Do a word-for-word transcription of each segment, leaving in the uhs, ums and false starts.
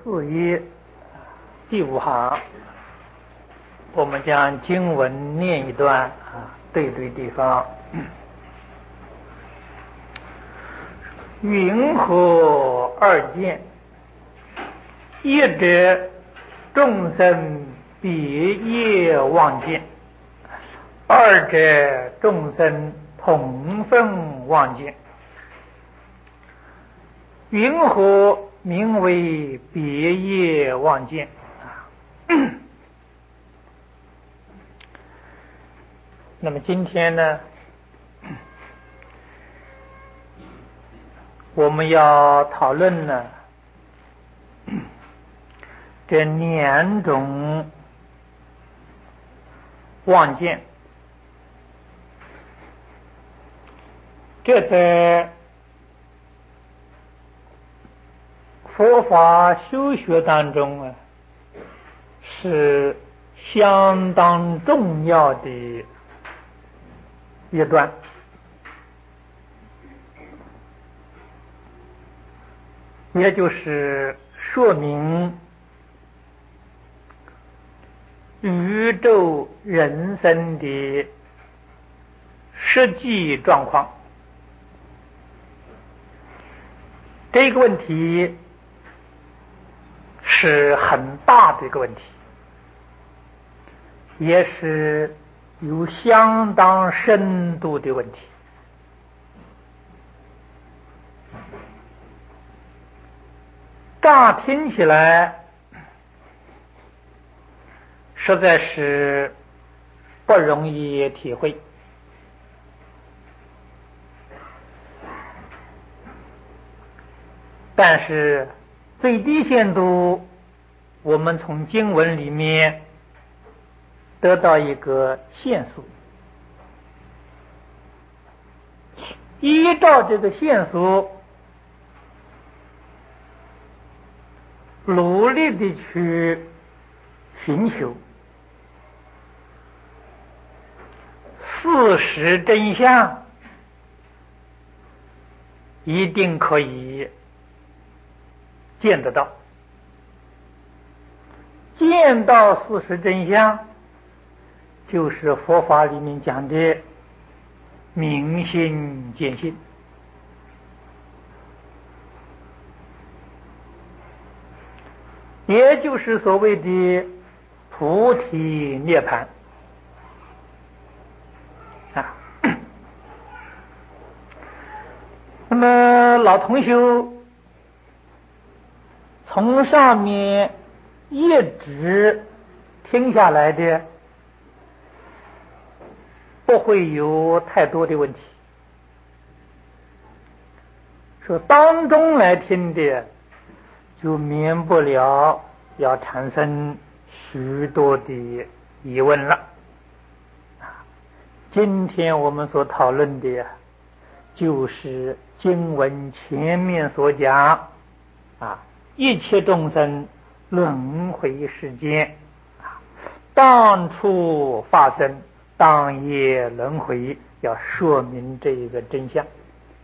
四页第五行，我们将经文念一段啊，对对地方。云何二见？一者众生别业妄见，二者众生同分妄见。云何名为别业妄见？那么今天呢，我们要讨论呢这两种妄见。这在佛法修学当中啊，是相当重要的一段。也就是说明宇宙人生的实际状况。这个问题是很大的一个问题，也是有相当深度的问题。乍听起来实在是不容易体会，但是最低限度我们从经文里面得到一个线索，依照这个线索努力的去寻求事实真相，一定可以见得到。见到事实真相，就是佛法里面讲的明心见性。也就是所谓的菩提涅槃啊。那么老同修从上面一直听下来的，不会有太多的问题。说当中来听的，就免不了要产生许多的疑问了。今天我们所讨论的呀，就是经文前面所讲啊，一切众生轮回世间啊，当初发生，当夜轮回，要说明这一个真相。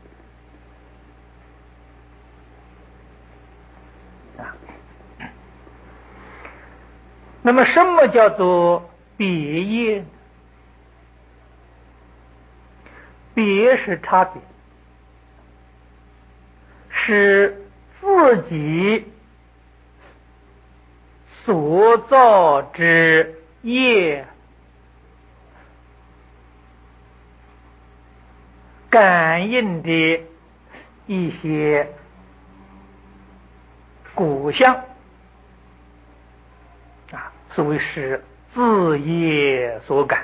那么什么叫做别业？别是差别，是自己所造之业感应的一些果相啊，所谓是自业所感，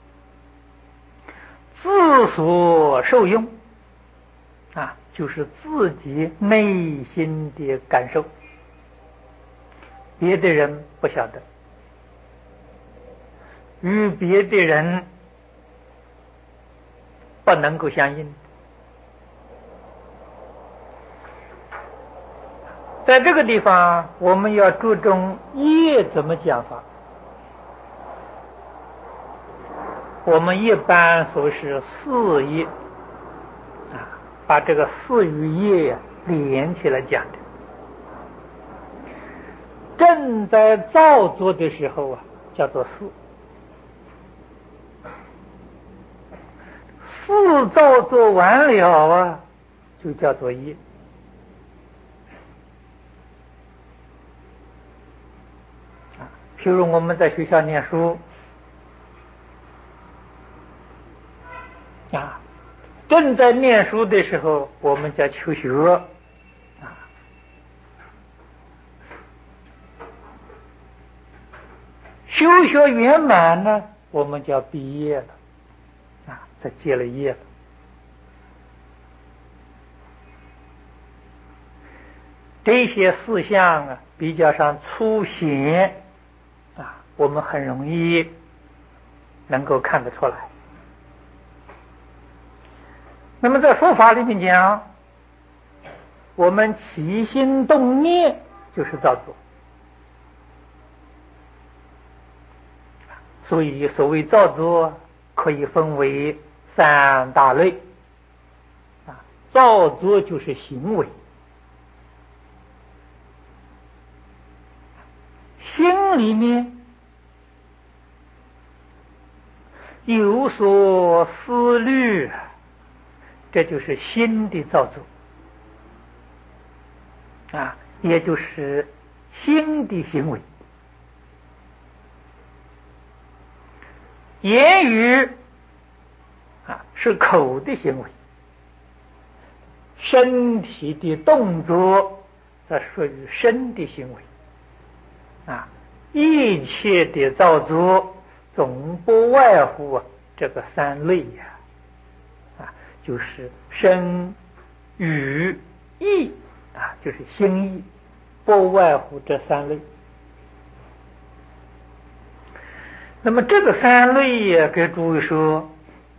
自所受用啊，就是自己内心的感受，别的人不晓得，与别的人不能够相应。在这个地方我们要注重业怎么讲法。我们一般说是四业啊，把这个四与业连起来讲的。 正在造作的时候啊，叫做事；事造作完了啊，就叫做业。啊，譬如我们在学校念书啊，正在念书的时候，我们叫求学啊。修学圆满呢，我们叫毕业了啊，这结了业了。这些事项啊，比较上粗显啊，我们很容易能够看得出来。那么在佛法里面讲，我们起心动念就是造作，所以所谓造作可以分为三大类啊。造作就是行为，心里面有所思虑，这就是心的造作啊，也就是心的行为。言语啊是口的行为，身体的动作这属于身的行为啊，一切的造作总不外乎啊这个三类呀啊，就是身语意啊，就是心意，不外乎这三类。那么这个三类也给诸位说，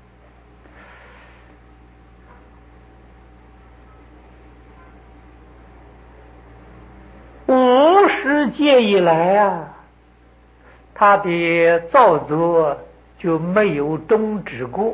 无始界以来啊，他的造作就没有终止过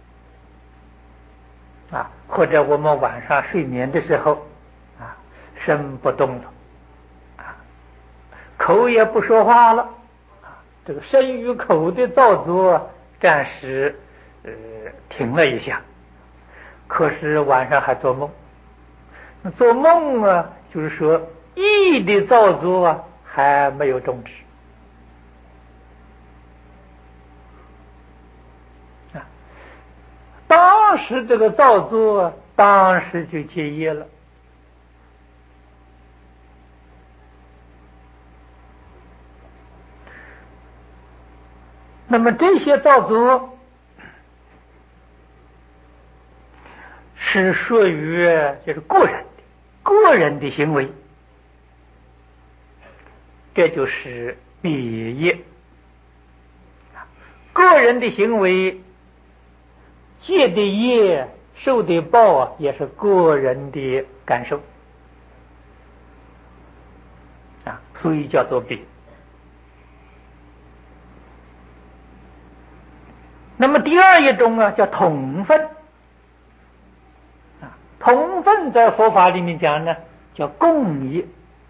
啊，或者我们晚上睡眠的时候啊，身不动了啊，口也不说话了啊，这个身与口的造作暂时呃停了一下，可是晚上还做梦。那做梦啊，就是说意的造作啊还没有终止啊，当时这个造作当时就结业了。那么这些造作是属于就是个人的个人的行为，这就是别业。个人的行为结的业受的报啊，也是个人的感受啊，所以叫做别。那么第二一种啊，叫同分啊，同分在佛法里面讲呢，叫共业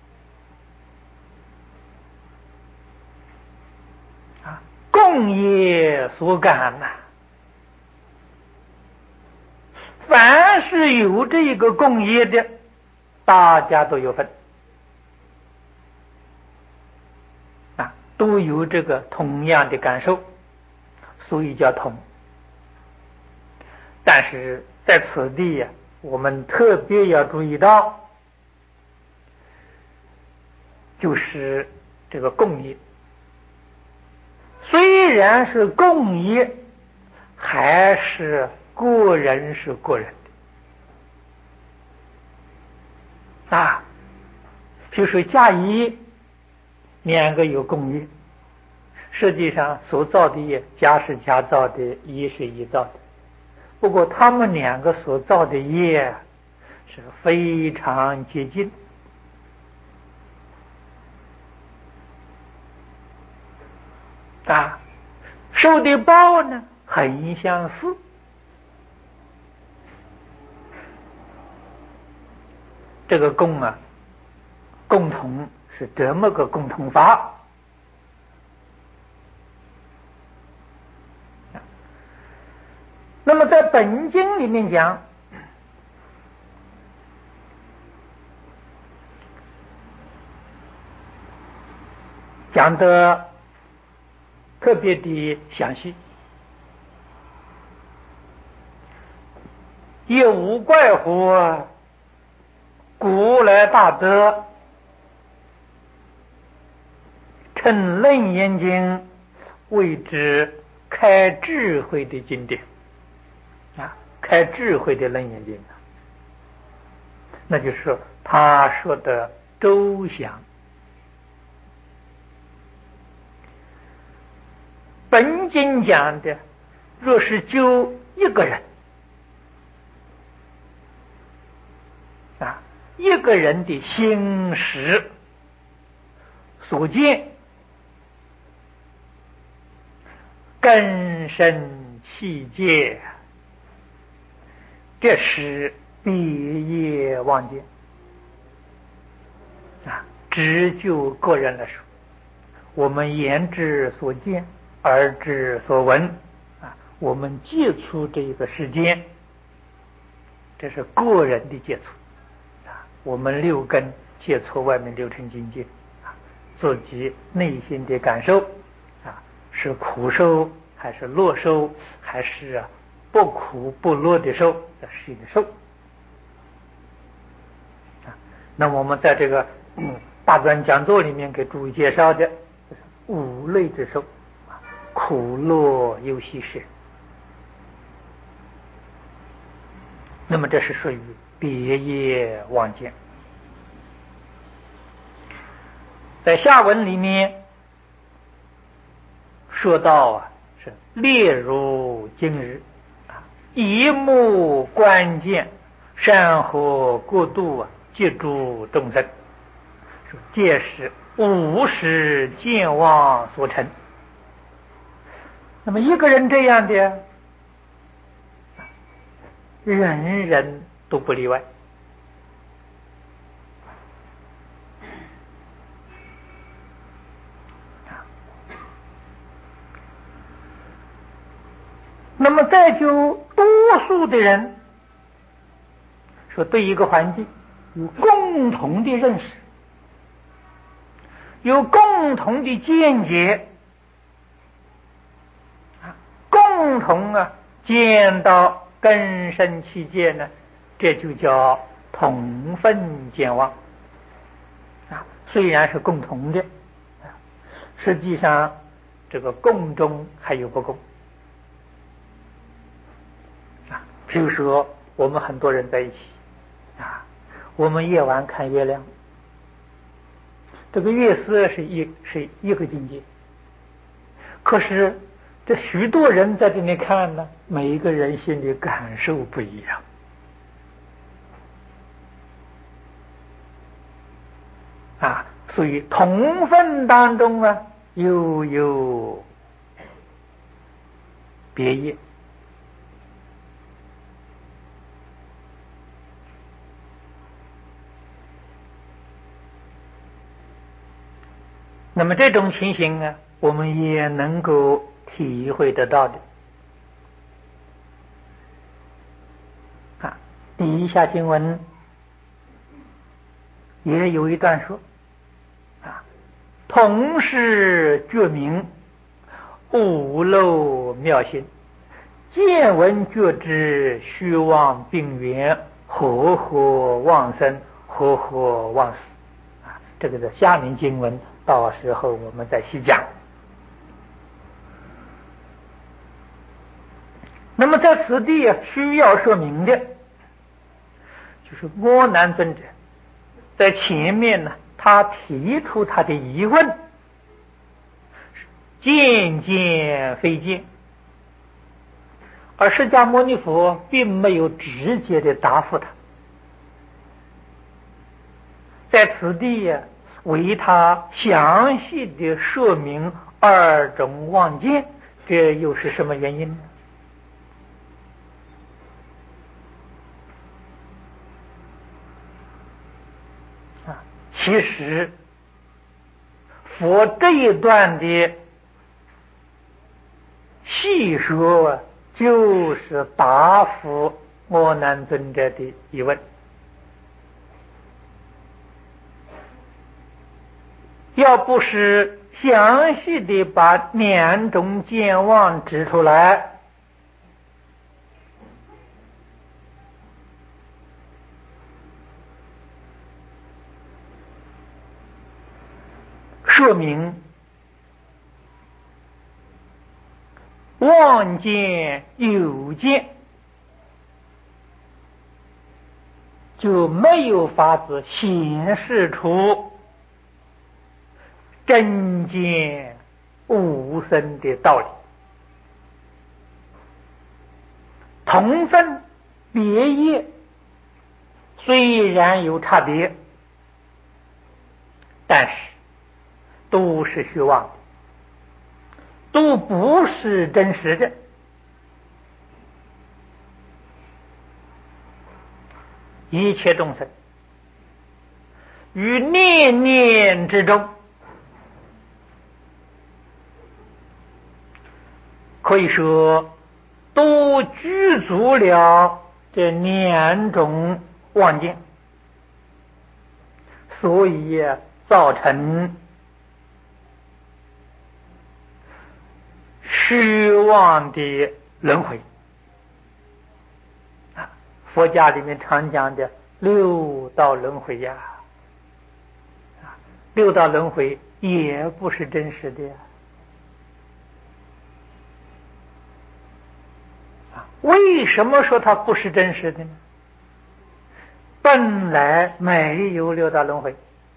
啊，共业所感呐、啊。凡是有这一个共业的，大家都有份啊，都有这个同样的感受，所以叫同。但是在此地呀、啊，我们特别要注意到，就是这个共业，虽然是共业，还是个人是个人的啊。比如说甲乙两个有共业，实际上所造的业，甲是甲造的，乙是乙造的，不过他们两个所造的业是非常接近啊，受的报呢很相似。这个共啊， 共同是这么个共同法。那么在本经里面讲，讲的特别的详细，也无怪乎古来大德称《楞严经》为之开智慧的经典啊，开智慧的《楞严经》啊，那就是说他说的周详。本经讲的，若是就一个人啊，一个人的心识所见，根深器界，这是别业妄见啊。只就个人来说，我们眼之所见，耳之所闻啊，我们接触这个世间，这是个人的接触啊。我们六根接触外面六尘境界啊，自己内心的感受啊，是苦受还是乐受，还是啊不苦不乐的受，这是一个受啊。那么我们在这个嗯大专讲座里面给诸位介绍的五类之受，苦乐忧喜事，那么这是属于别业妄见。在下文里面说到啊，是列如今日啊，一目观见，山河国度啊，皆诸众生，说皆是五识见妄所成。那么一个人这样的，人人都不例外。那么再就多数的人说，对一个环境有共同的认识，有共同的见解啊，共同啊见到根深器界呢，这就叫同分见妄啊。虽然是共同的，实际上这个共中还有不共啊。比如说我们很多人在一起啊，我们夜晚看月亮，这个月色是一是一个境界，可是这许多人在这里看呢，每一个人心里感受不一样啊。所以同分当中啊，又有别业。那么这种情形啊，我们也能够体会得到的啊。底下经文也有一段说啊，同是觉明，悟漏妙心，见闻觉知，虚妄病源，和合妄生，和合妄死啊。这个是下面经文，到时候我们再细讲。那么在此地啊，需要说明的就是阿难尊者在前面呢，他提出他的疑问，见见非见，而释迦牟尼佛并没有直接的答复他，在此地呀、啊，为他详细的说明二种妄见，这又是什么原因呢？ 其实佛这一段的细说啊，就是答复阿难尊者的疑问。要不是详细的把两种见望指出来，说明望见有见就没有法子显示出真见无生的道理。同分别业虽然有差别，但是都是虚妄的，都不是真实的。一切众生于念念之中，可以说都具足了这两种妄见，所以造成虚妄的轮回。佛家里面常讲的六道轮回呀，六道轮回也不是真实的呀。为什么说它不是真实的呢？本来没有六道轮回，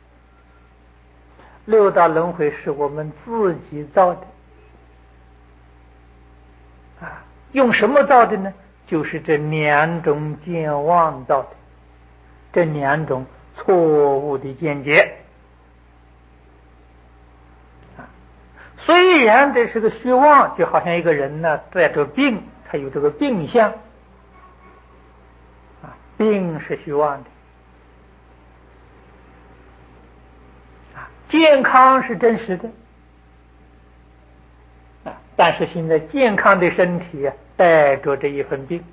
六道轮回是我们自己造的啊，用什么造的呢？就是这两种见妄造的，这两种错误的见解。虽然这是个虚妄，就好像一个人呢带着病，他有这个病相啊，病是虚妄的啊，健康是真实的啊，但是现在健康的身体啊带着这一份病，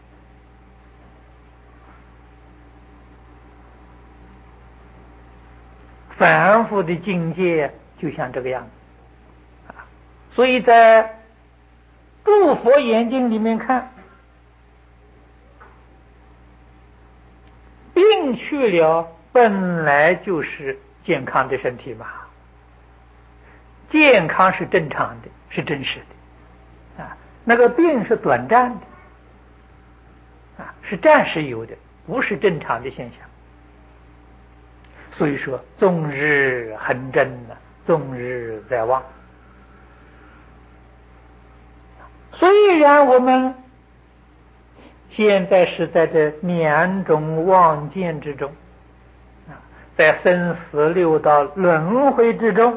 反复的境界就像这个样子。所以在诸佛眼睛里面看，病去了本来就是健康的身体嘛，健康是正常的，是真实的啊，那个病是短暂的啊，是暂时有的，不是正常的现象。所以说终日恒真呢，终日在望。虽然我们现在是在这两种妄见之中啊，在生死六道轮回之中，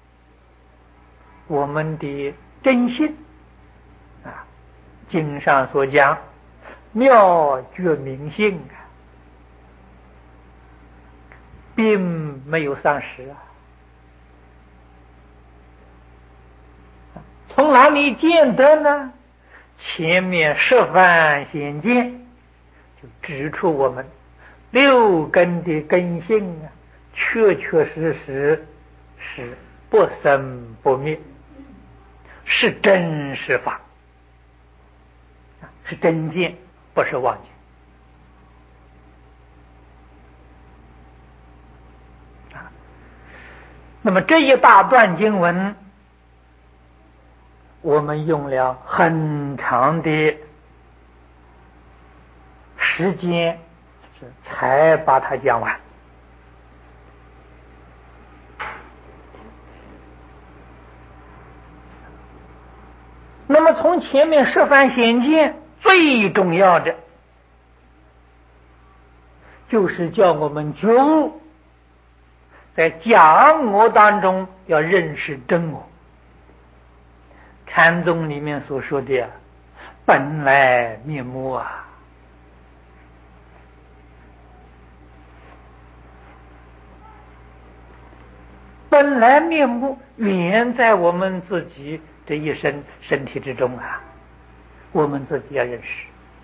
我们的真心啊，经上所讲妙觉明性啊，并没有丧失啊。从哪里见得呢？前面十番显见就指出我们六根的根性啊，确确实实是不生不灭，是真实法，是真见，不是妄见。那么这一大段经文，我们用了很长的时间才把它讲完。那么从前面十番显见，最重要的就是叫我们觉悟，在假我当中要认识真我。禅宗里面所说的本来面目啊， 本来面目原在我们自己这一身身体之中啊，我们自己要认识。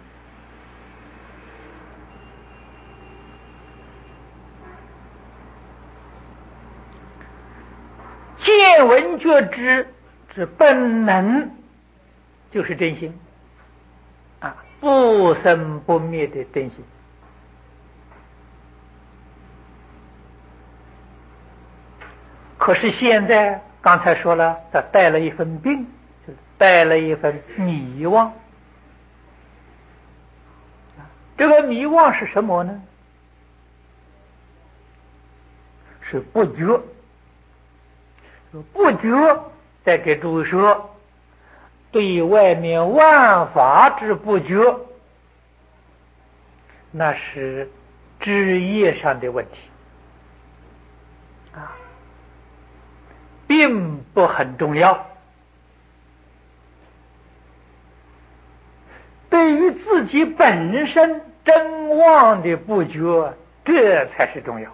见闻觉知之本能，就是真心啊，不生不灭的真心。可是现在刚才说了，他带了一份病，就是带了一份迷惘。这个迷惘是什么呢？是不觉。不觉，再给诸位说，对外面万法之不觉，那是枝叶上的问题啊，并不很重要。对于自己本身真妄的不觉，这才是重要。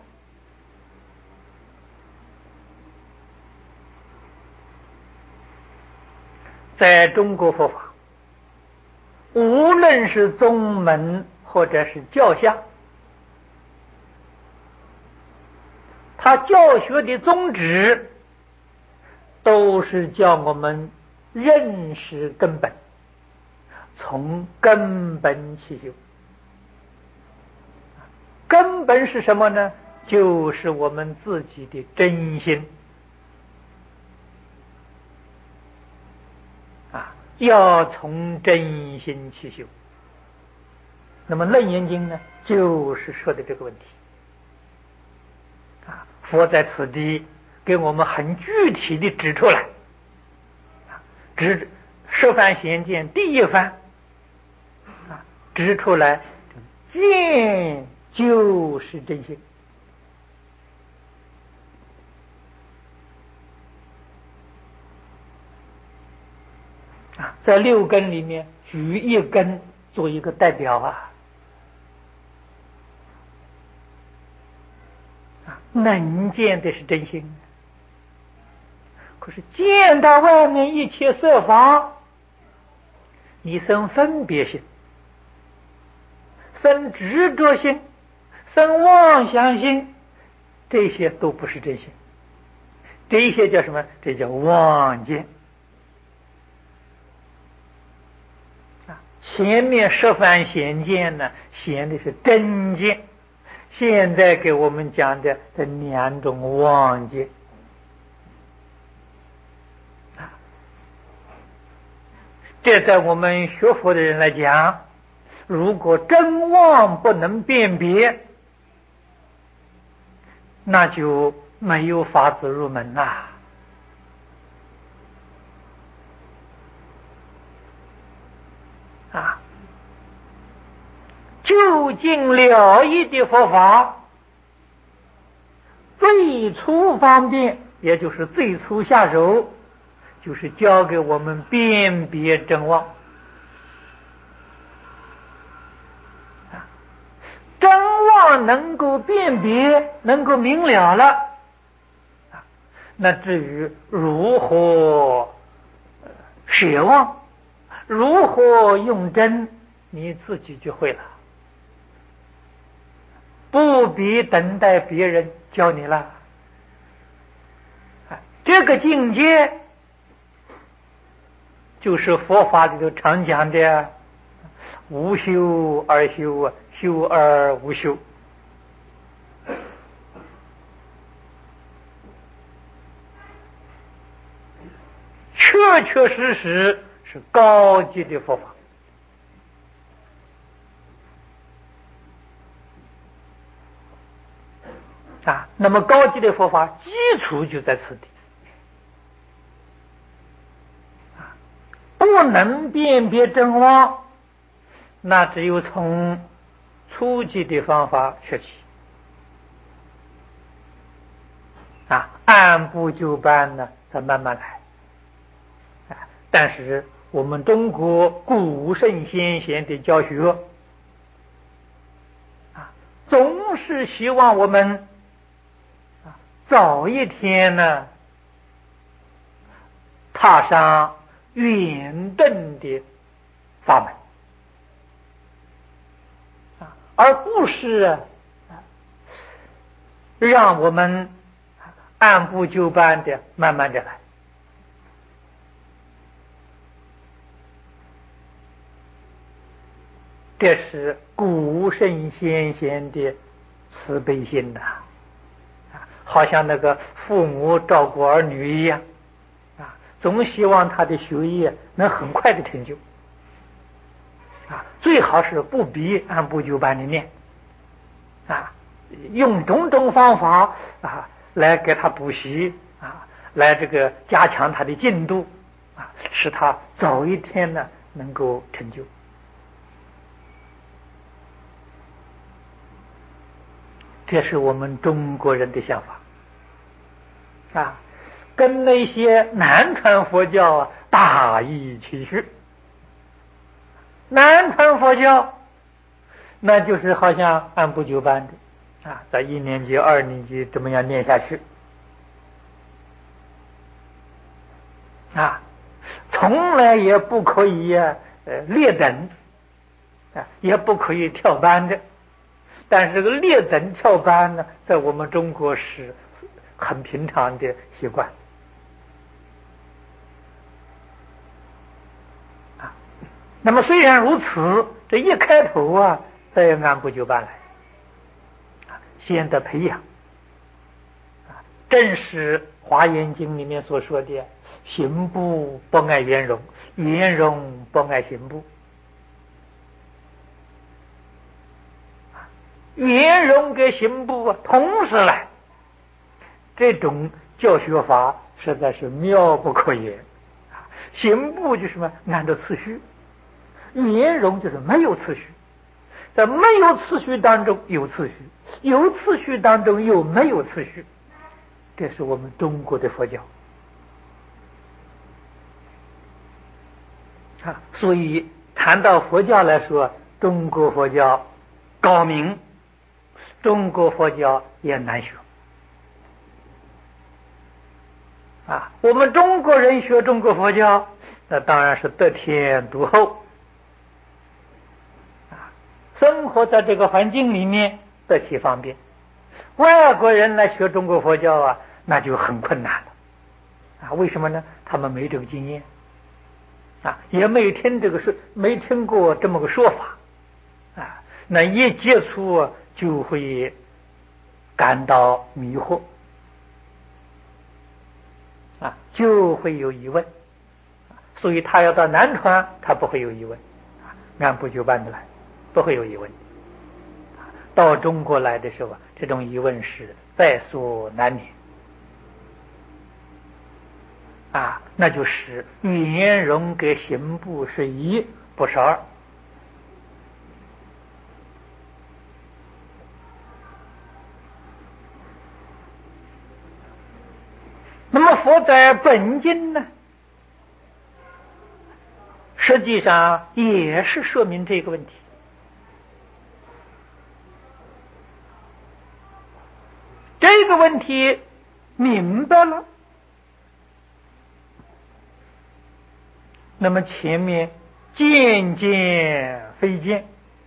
在中国佛法，无论是宗门或者是教下，他教学的宗旨都是叫我们认识根本，从根本起修。根本是什么呢？就是我们自己的真心啊，要从真心起修。那么《楞严经》呢，就是说的这个问题啊。佛在此地给我们很具体的指出来，指十番贤见第一番啊，指出来见就是真心啊，在六根里面举一根做一个代表啊，啊，能见的是真心，可是见到外面一切色法，你生分别心，生执着心，生妄想心，这些都不是真心，这些叫什么？这叫妄见。前面十番显见呢，显的是真见，现在给我们讲的这两种妄见。这在我们学佛的人来讲，如果真妄不能辨别，那就没有法子入门啦。啊，究竟了义的佛法，最初方便，也就是最初下手，就是教给我们辨别真妄。真妄能够辨别，能够明了了，那至于如何舍妄，如何用真，你自己就会了，不必等待别人教你了。这个境界就是佛法里头常讲的无修而修啊，修而无修。确确实实是高级的佛法啊。那么高级的佛法基础就在此地啊，不能辨别真妄，那只有从初级的方法学起啊，按部就班呢，再慢慢来。但是我们中国古圣先贤的教学啊，总是希望我们啊早一天呢踏上圆顿的法门啊，而不是让我们按部就班的慢慢的来。这是古圣先贤的慈悲心呐、啊，好像那个父母照顾儿女一样啊，总希望他的学业能很快的成就啊，最好是不必按部就班的念啊，用种种方法啊来给他补习啊，来这个加强他的进度啊，使他早一天呢能够成就。这是我们中国人的想法啊，跟那些南传佛教啊大异其趣。南传佛教那就是好像按部就班的啊，在一年级二年级怎么样念下去啊，从来也不可以呃劣等啊，也不可以跳班的。但是这个劣等翘班呢，在我们中国是很平常的习惯啊。那么虽然如此，这一开头啊，再按部就班来啊，先得培养啊，正是《华严经》里面所说的“行部不爱圆融，圆融不爱行部”。圆融跟行部啊同时来，这种教学法实在是妙不可言。行部就是什么？按照次序；圆融就是没有次序，在没有次序当中有次序，有次序当中又没有次序。这是我们中国的佛教啊。所以谈到佛教来说，中国佛教高明，中国佛教也难学啊。我们中国人学中国佛教，那当然是得天独厚啊，生活在这个环境里面得其方便。外国人来学中国佛教啊，那就很困难了啊。为什么呢？他们没这个经验啊，也没听这个说，没听过这么个说法啊。那一接触就会感到迷惑啊，就会有疑问，所以他要到南传，他不会有疑问，按部就班的来，不会有疑问。到中国来的时候啊，这种疑问是在所难免啊，那就是圆融跟行部是一，不是二。那么佛在本经呢，实际上也是说明这个问题。这个问题明白了，那么前面渐渐非渐，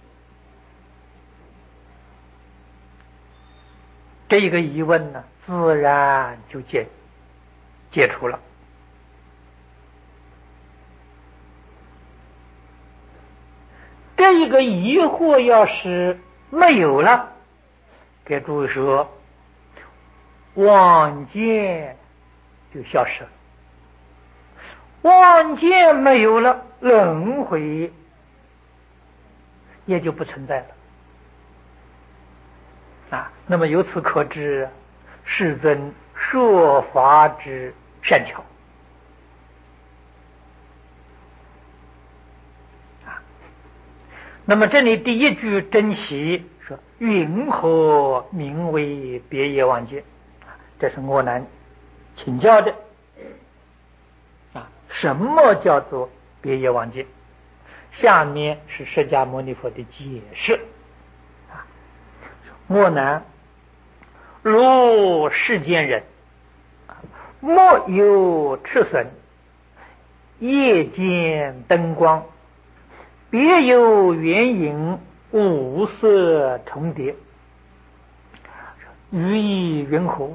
这个疑问呢，自然就解解除了。这一个疑惑要是没有了，给诸位说，妄见就消失了。妄见没有了，轮回也就不存在了啊。那么由此可知，世尊说法之善巧啊。那么这里第一句珍惜说，云何名为别业妄见？这是我难请教的啊。什么叫做别业妄见？下面是释迦牟尼佛的解释啊。我难如世间人，莫有赤损，夜见灯光，别有圆影，五色重叠，寓意云何？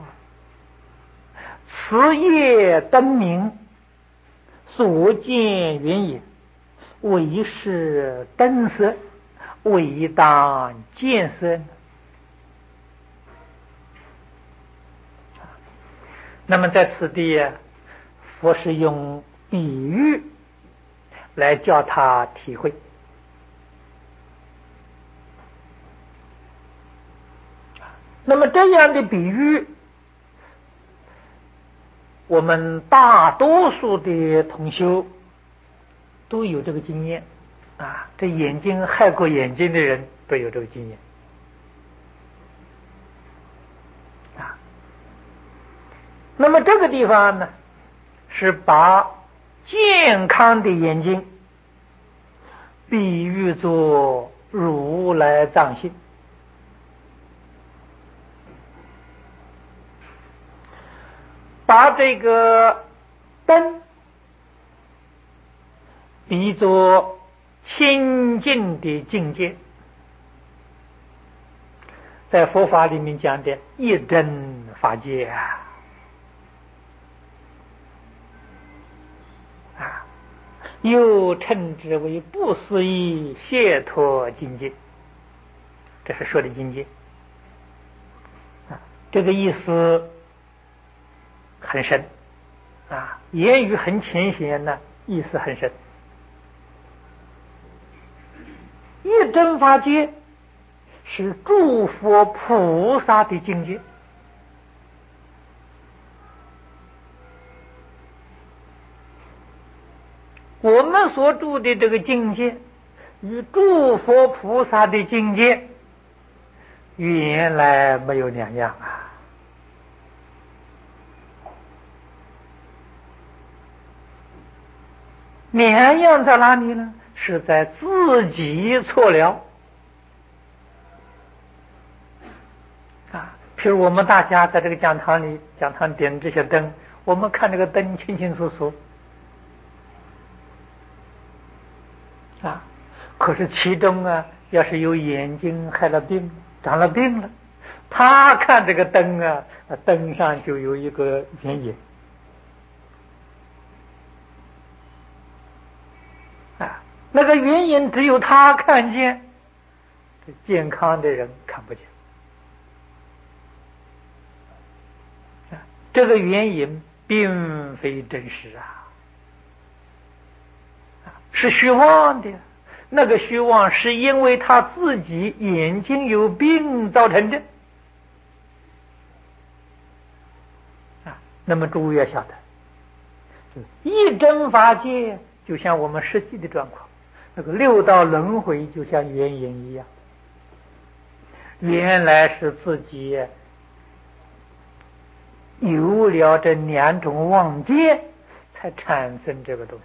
此夜灯明，所见圆影，为是灯色，为当见色。那么在此地，佛是用比喻来叫他体会。那么这样的比喻，我们大多数的同修都有这个经验啊，这眼睛害过眼睛的人都有这个经验啊。那么这个地方呢，是把健康的眼睛比喻作如来藏性，把这个灯比作清净的境界，在佛法里面讲的一真法界啊，啊，又称之为不思议解脱境界，这是说的境界啊，这个意思很深啊，言语很浅显呢，意思很深。一真法界是诸佛菩萨的境界，我们所住的这个境界与诸佛菩萨的境界原来没有两样啊。两样在哪里呢？是在自己错了啊！譬如我们大家在这个讲堂里，讲堂点这些灯，我们看这个灯清清楚楚啊，可是其中啊，要是有眼睛害了病，长了病了，他看这个灯啊，灯上就有一个原因啊，那个原因只有他看见，健康的人看不见啊，这个原因并非真实啊，是虚妄的。那个虚妄是因为他自己眼睛有病造成的啊。那么诸位要晓得，一真法界就像我们实际的状况，那个六道轮回就像原因一样，原来是自己有了这两种妄见才产生这个东西。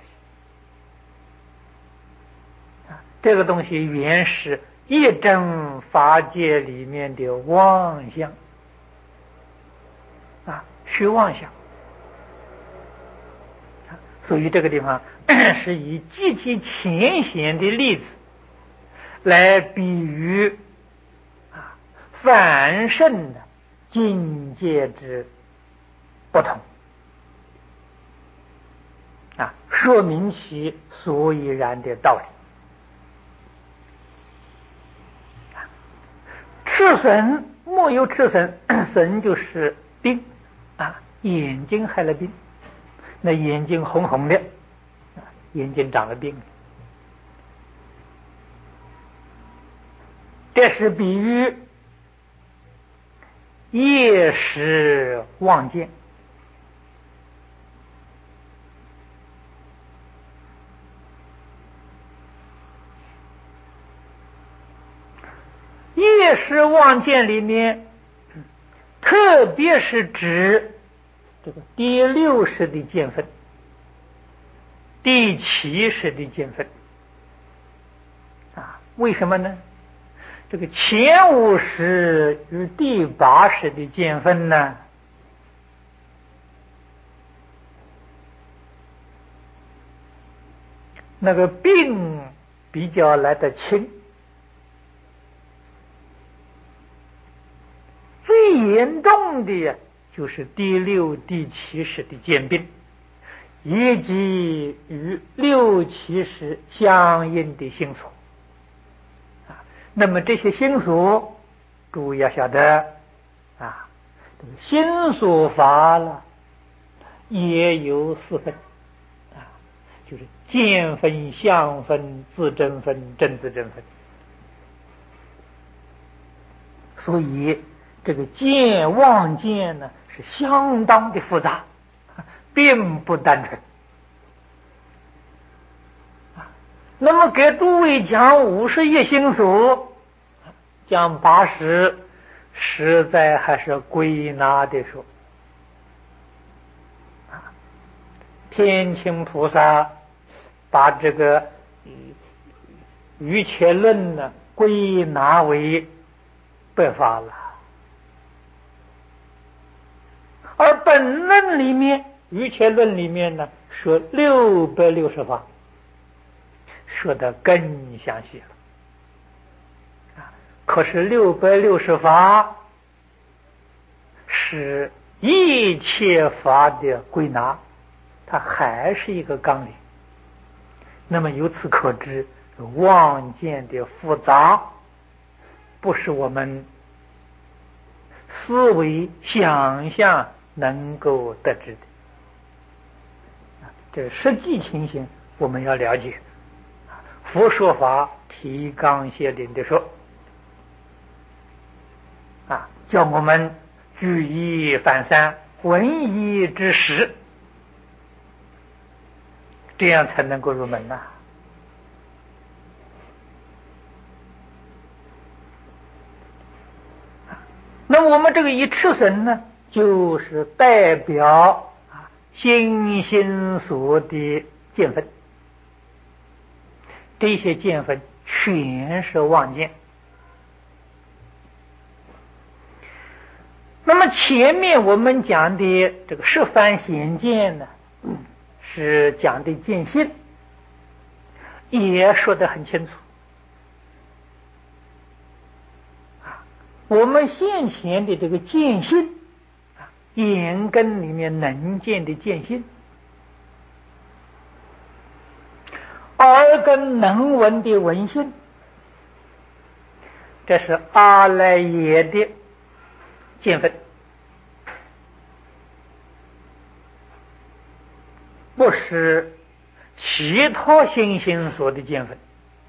这个东西原是一真法界里面的妄想啊，虚妄想，所以这个地方是以极其浅显的例子来比喻啊凡圣的境界之不同啊，说明其所以然的道理。赤损莫有赤损，损就是病啊，眼睛害了病，那眼睛红红的，眼睛长了病，这是比喻夜时望见。夜时望见里面，特别是指这个第六识的见分，第七识的见分啊？为什么呢？ 这个前五十与第八十的见分呢，那个病比较来得轻，最严重的就是第六、第七十的见病，以及与六七十相应的心所。那么这些心所，诸位要晓得啊，心所法了也有四分啊，就是见分、相分、自证分、正自证分。所以这个见妄见呢是相当的复杂，并不单纯。那么给诸位讲五十一心所，讲八十，实在还是归纳的说。天亲菩萨把这个瑜伽论呢归纳为百法了，而本论里面瑜伽论里面呢说六百六十法，说得更详细了。可是六百六十法是一切法的归纳，它还是一个纲领。那么由此可知，妄见的复杂不是我们思维想象能够得知的。这实际情形我们要了解。佛说法提纲挈领的说啊，叫我们举一反三，闻一知十，这样才能够入门呐、啊。那我们这个一持神呢，就是代表啊心心所的见分。这些见分全是妄见。那么前面我们讲的这个十番显见呢，是讲的见性，也说得很清楚。我们现前的这个见性，眼根里面能见的见性，耳根能闻的闻性，这是阿赖耶的见分，不是其他心心所的见分，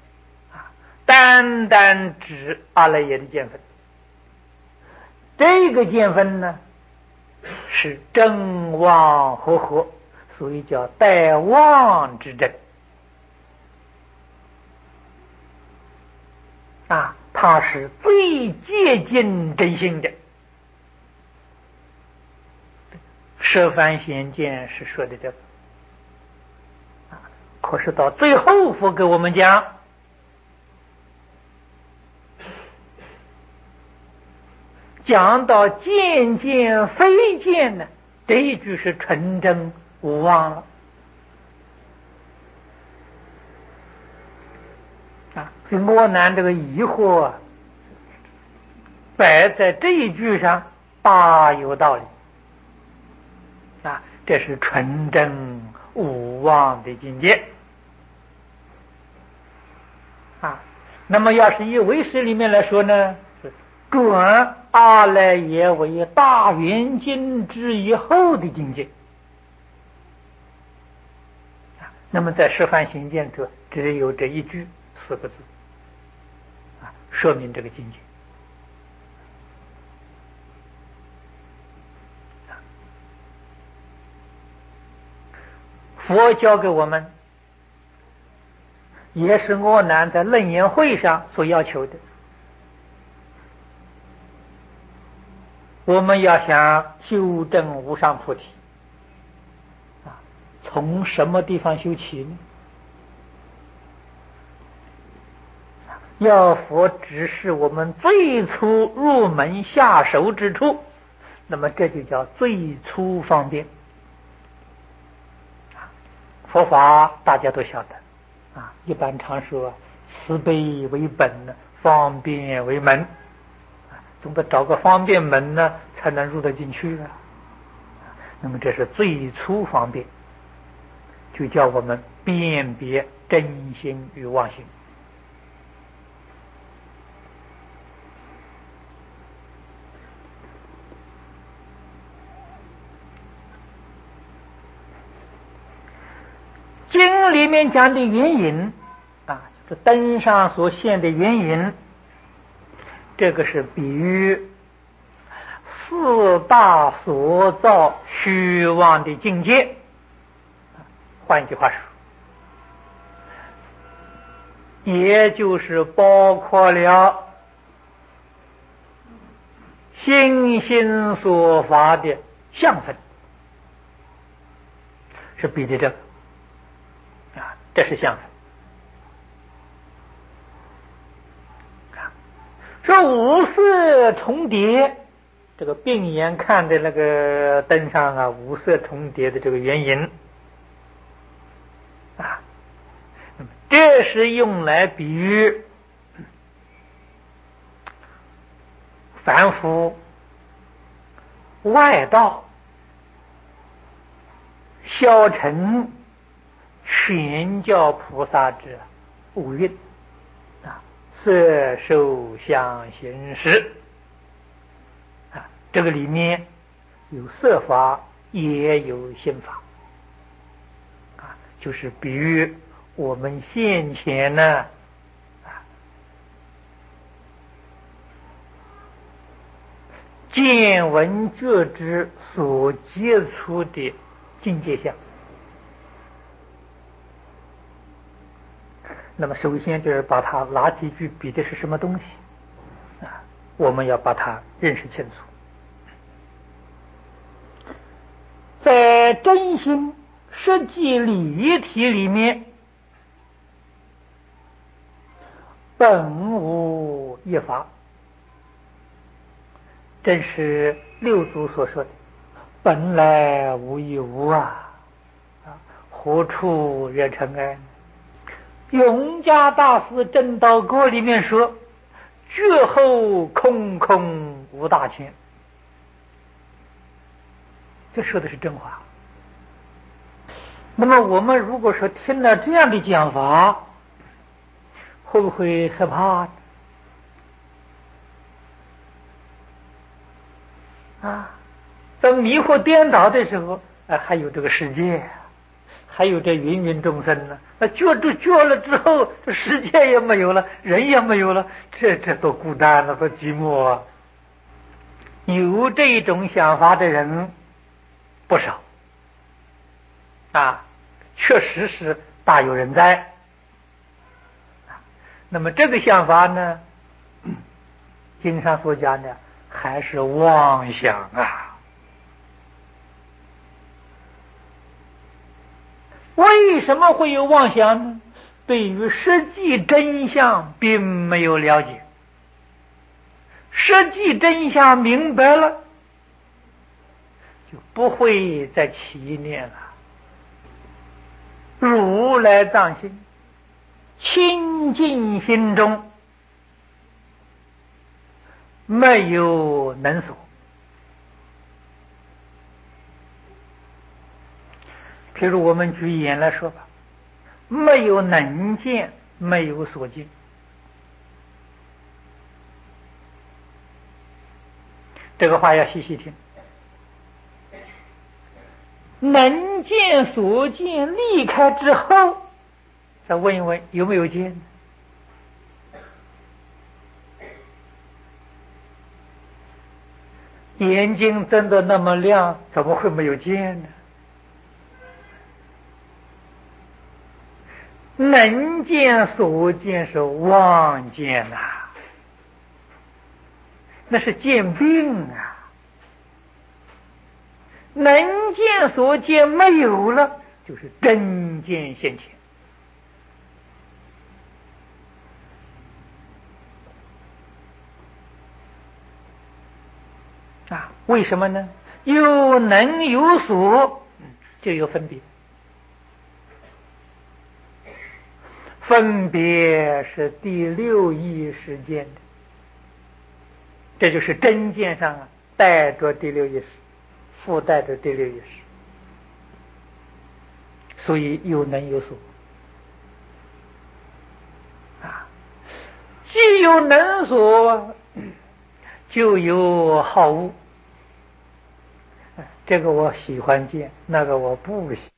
单单指阿赖耶的见分。这个见分呢，是正妄合合，所以叫带妄之正。啊，它是最接近真心的。十番显见是说的这个，可是到最后佛给我们讲，讲到见见非见呢，这一句是纯真无妄了。啊，所以我难这个疑惑啊，摆在这一句上大有道理。啊，这是纯真无妄的境界。啊，那么要是以唯识里面来说呢，转阿赖耶为大圆镜之以后的境界。那么在十番行见者只有这一句四个字啊，说明这个境界。佛教给我们，也是阿难在楞严会上所要求的。我们要想修证无上菩提啊，从什么地方修起呢？ 要佛指示我们最初入门下手之处，那么这就叫最初方便。佛法大家都晓得啊，一般常说慈悲为本，方便为门，总得找个方便门呢，才能入得进去啊。那么这是最初方便，就叫我们辨别真心与妄心。经里面讲的原因啊，就是灯上所现的原因，这个是比喻四大所造虚妄的境界。换句话说，也就是包括了心心所发的相分，是比的这个啊，这是相分。说五色重叠，这个病眼看的那个灯上啊，五色重叠的这个原因啊，那么这是用来比喻凡夫外道消沉全教菩萨之五蕴啊，色受想行识啊，这个里面有色法也有心法啊，就是比喻我们现前呢啊，见闻觉知所接触的境界相。那么首先就是把它拿几句比的是什么东西啊，我们要把它认识清楚。在真心实际理体里面，本无一法，正是六祖所说的本来无一物啊，何处惹尘埃？永嘉大师正道歌里面说，觉后空空无大千，这说的是真话。那么我们如果说听了这样的讲法，会不会害怕啊？当迷惑颠倒的时候，啊，还有这个世界，还有这芸芸众生呢。那觉住觉了之后，这世界也没有了，人也没有了，这这多孤单了，多寂寞啊！有这种想法的人不少啊，确实是大有人在。那么这个想法呢，经上所讲的还是妄想啊。为什么会有妄想呢？对于实际真相并没有了解，实际真相明白了，就不会再起念了。如来藏心清净心中没有能所。譬如我们举眼来说吧，没有能见，没有所见。这个话要细细听。能见所见离开之后，再问一问有没有见？眼睛真的那么亮，怎么会没有见呢？能见所见是妄见呐、啊，那是见病啊。能见所见没有了，就是真见现前。 为什么呢？有能有所，就有分别。分别是第六意识见的，这就是真见上啊，带着第六意识，附带着第六意识，所以有能有所啊。既有能所，就有好恶。这个我喜欢见，那个我不喜